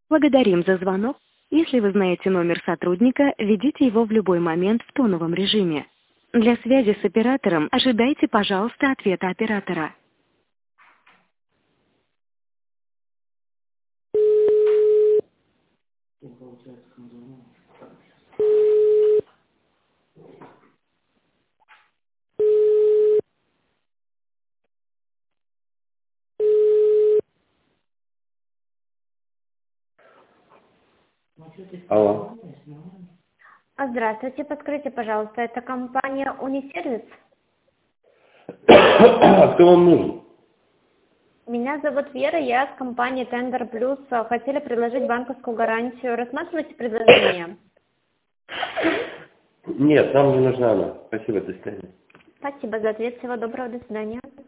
Благодарим за звонок. Если вы знаете номер сотрудника, введите его в любой момент в тоновом режиме. Для связи с оператором ожидайте, пожалуйста, ответа оператора. Алло. Здравствуйте, подскажите, пожалуйста, это компания Унисервис? А кто вам нужен? Меня зовут Вера, я с компании Tender Plus. Хотели предложить банковскую гарантию. Рассматривайте предложение. Нет, нам не нужна она. Спасибо, до свидания. Спасибо за ответ. Всего доброго. До свидания.